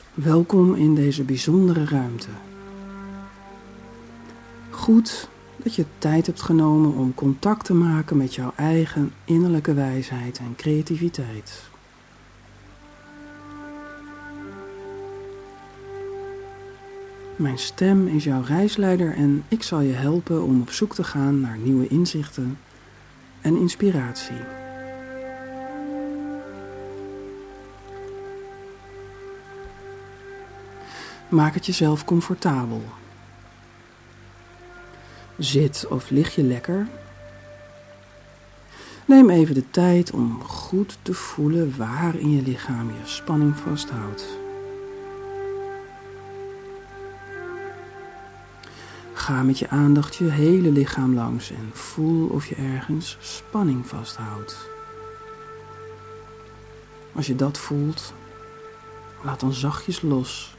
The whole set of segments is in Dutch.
Welkom in deze bijzondere ruimte. Goed dat je tijd hebt genomen om contact te maken met jouw eigen innerlijke wijsheid en creativiteit. Mijn stem is jouw reisleider en ik zal je helpen om op zoek te gaan naar nieuwe inzichten en inspiratie. Maak het jezelf comfortabel. Zit of lig je lekker? Neem even de tijd om goed te voelen waar in je lichaam je spanning vasthoudt. Ga met je aandacht je hele lichaam langs en voel of je ergens spanning vasthoudt. Als je dat voelt, laat dan zachtjes los.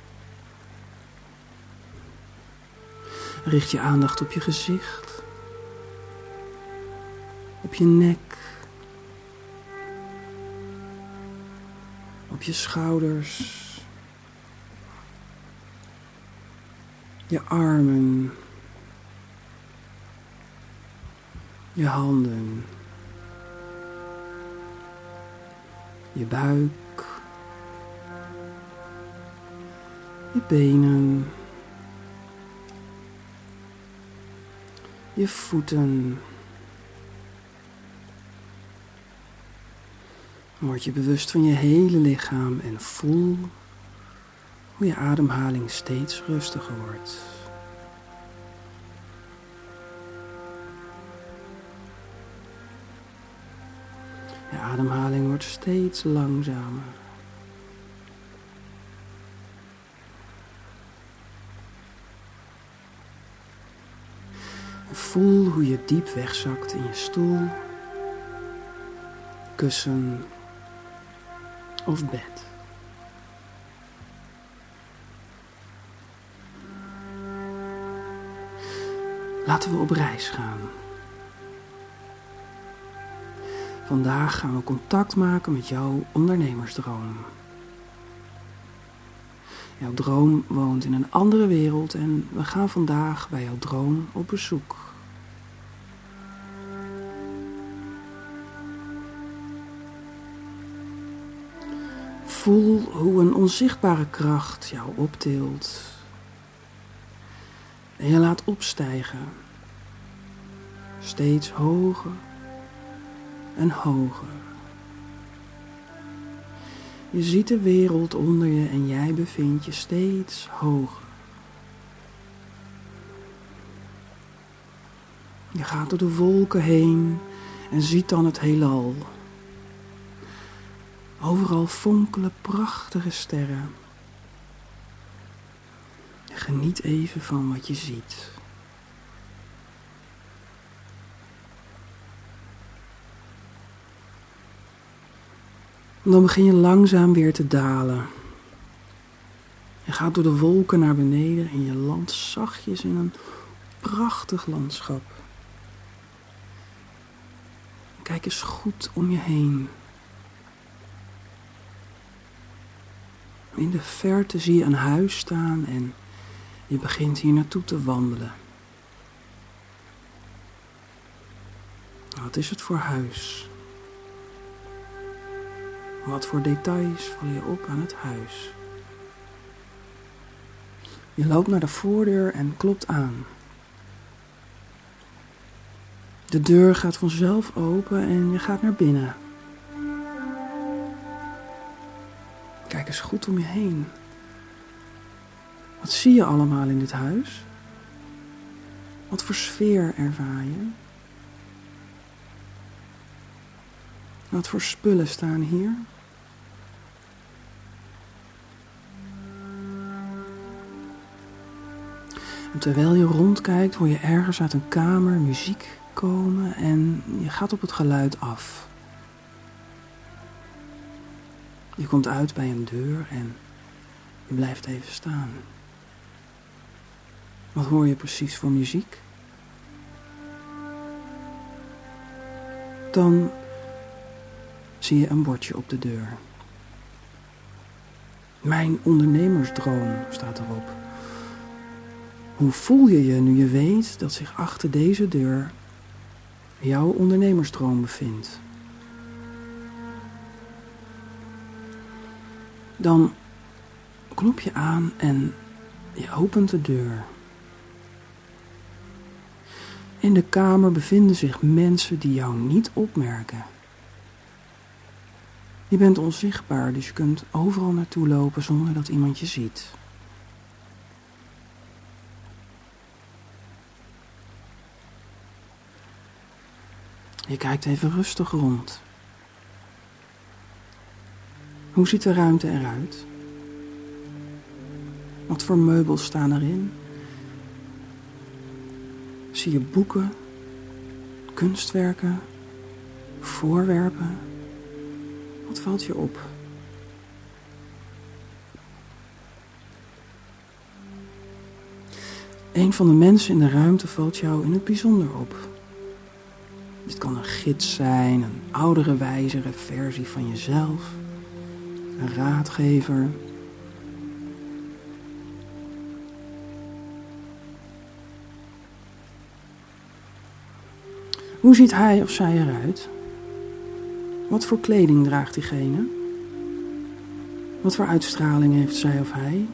Richt je aandacht op je gezicht, op je nek, op je schouders, je armen, je handen, je buik, je benen, je voeten. Word je bewust van je hele lichaam en voel hoe je ademhaling steeds rustiger wordt. Je ademhaling wordt steeds langzamer. Voel hoe je diep wegzakt in je stoel, kussen of bed. Laten we op reis gaan. Vandaag gaan we contact maken met jouw ondernemersdroom. Jouw droom woont in een andere wereld en we gaan vandaag bij jouw droom op bezoek. Voel hoe een onzichtbare kracht jou optilt en je laat opstijgen, steeds hoger en hoger. Je ziet de wereld onder je en jij bevindt je steeds hoger. Je gaat door de wolken heen en ziet dan het heelal. Overal fonkelen prachtige sterren. Geniet even van wat je ziet. Dan begin je langzaam weer te dalen. Je gaat door de wolken naar beneden en je landt zachtjes in een prachtig landschap. Kijk eens goed om je heen. In de verte zie je een huis staan en je begint hier naartoe te wandelen. Wat is het voor huis? Wat voor details vallen je op aan het huis? Je loopt naar de voordeur en klopt aan. De deur gaat vanzelf open en je gaat naar binnen. Kijk eens goed om je heen. Wat zie je allemaal in dit huis? Wat voor sfeer ervaar je? Wat voor spullen staan hier? En terwijl je rondkijkt hoor je ergens uit een kamer muziek komen en je gaat op het geluid af. Je komt uit bij een deur en je blijft even staan. Wat hoor je precies voor muziek? Dan zie je een bordje op de deur. Mijn ondernemersdroom staat erop. Hoe voel je je nu je weet dat zich achter deze deur jouw ondernemersdroom bevindt? Dan klop je aan en je opent de deur. In de kamer bevinden zich mensen die jou niet opmerken. Je bent onzichtbaar, dus je kunt overal naartoe lopen zonder dat iemand je ziet. Je kijkt even rustig rond. Hoe ziet de ruimte eruit? Wat voor meubels staan erin? Zie je boeken, kunstwerken, voorwerpen? Wat valt je op? Een van de mensen in de ruimte valt jou in het bijzonder op. Dit kan een gids zijn, een oudere, wijzere versie van jezelf, een raadgever. Hoe ziet hij of zij eruit? Wat voor kleding draagt diegene? Wat voor uitstraling heeft zij of hij?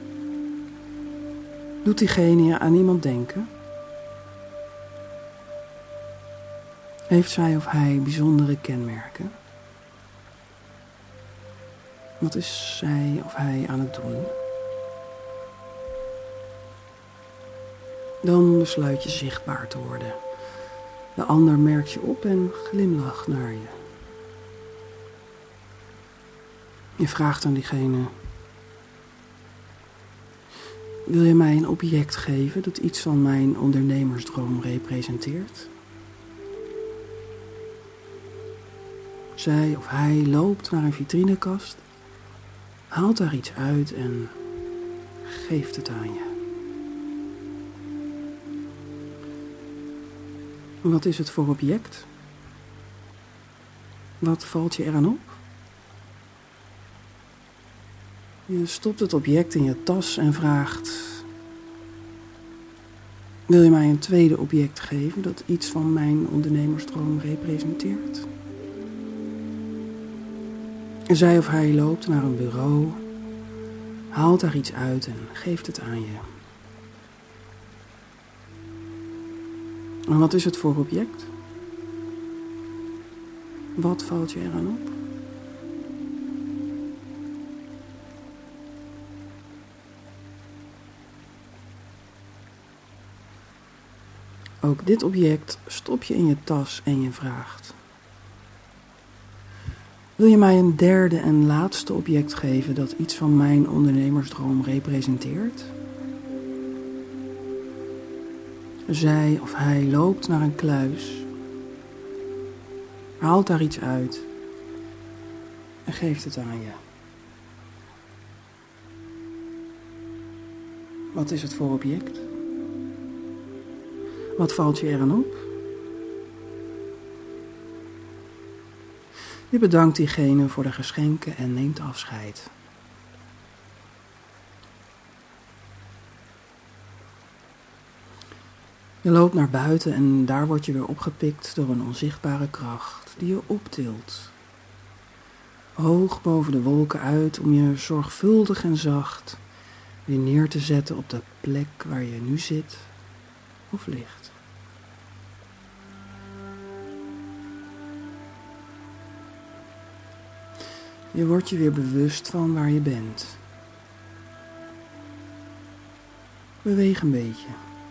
Doet diegene je aan iemand denken? Heeft zij of hij bijzondere kenmerken? Wat is zij of hij aan het doen? Dan besluit je zichtbaar te worden. De ander merkt je op en glimlacht naar je. Je vraagt aan diegene: wil je mij een object geven dat iets van mijn ondernemersdroom representeert? Zij of hij loopt naar een vitrinekast, haalt daar iets uit en geeft het aan je. Wat is het voor object? Wat valt je eraan op? Je stopt het object in je tas en vraagt: wil je mij een tweede object geven dat iets van mijn ondernemersdroom representeert? Zij of hij loopt naar een bureau, haalt daar iets uit en geeft het aan je. En wat is het voor object? Wat valt je eraan op? Ook dit object stop je in je tas en je vraagt: wil je mij een derde en laatste object geven dat iets van mijn ondernemersdroom representeert? Zij of hij loopt naar een kluis, haalt daar iets uit en geeft het aan je. Wat is het voor object? Wat valt je eraan op? Je bedankt diegene voor de geschenken en neemt afscheid. Je loopt naar buiten en daar word je weer opgepikt door een onzichtbare kracht die je optilt. Hoog boven de wolken uit om je zorgvuldig en zacht weer neer te zetten op de plek waar je nu zit of ligt. Je wordt je weer bewust van waar je bent. Beweeg een beetje.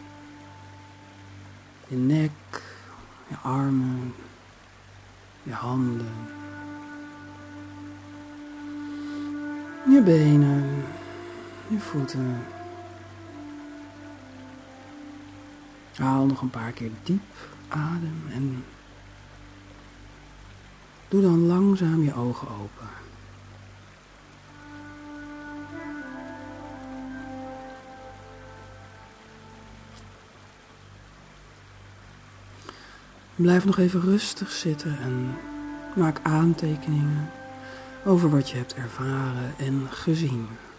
Je nek, je armen, je handen, je benen, je voeten. Haal nog een paar keer diep adem en doe dan langzaam je ogen open. Blijf nog even rustig zitten en maak aantekeningen over wat je hebt ervaren en gezien.